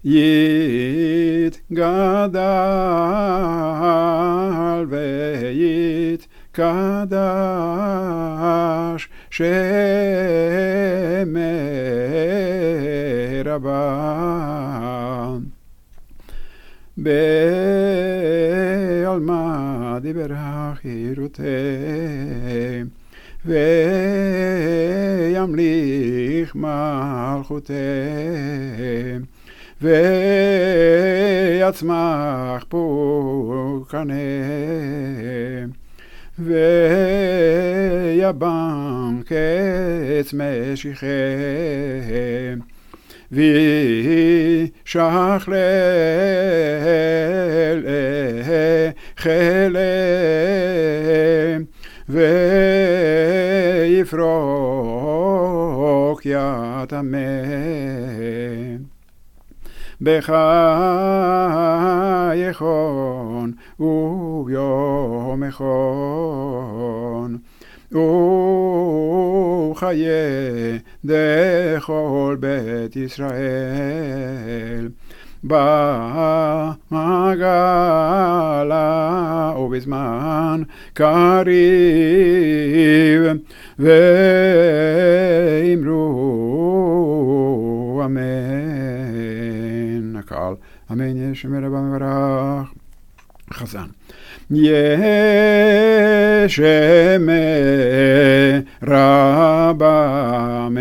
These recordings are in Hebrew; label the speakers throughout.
Speaker 1: יתגדל ויתקדש שמי רבה. בעלמא דיברה חירותי וימליך מלכותי ויצמח פורקני ויבם קץ משיחי וישח לחלם ויפרוק יטמא בחייכון וביומכון וחיי דכל בית ישראל במעגלה ובזמן קריב ואמרו אמן. הקהל אמן ישמר רבה מברך. חזן ישמר רבה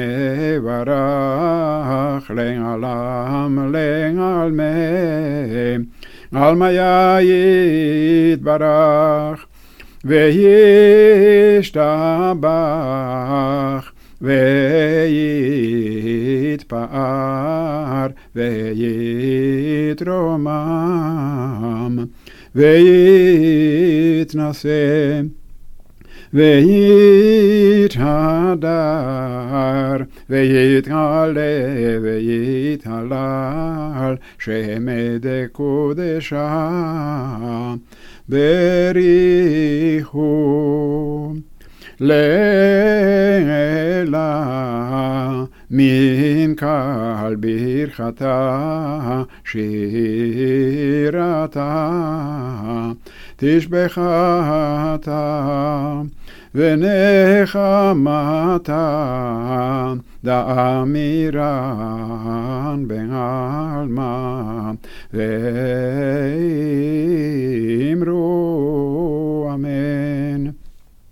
Speaker 1: מברך לעלם לעלמי עלמא יתברך וישתבח ויתפאר ויתרומם ויתנשא ויתהדר ויתגלה ויתהלל שמי קודשה בריחו לילה מן קהל ברכתה שירתה תשבחתה ונחמתה דאמירן בעלמא ואמרו אמן.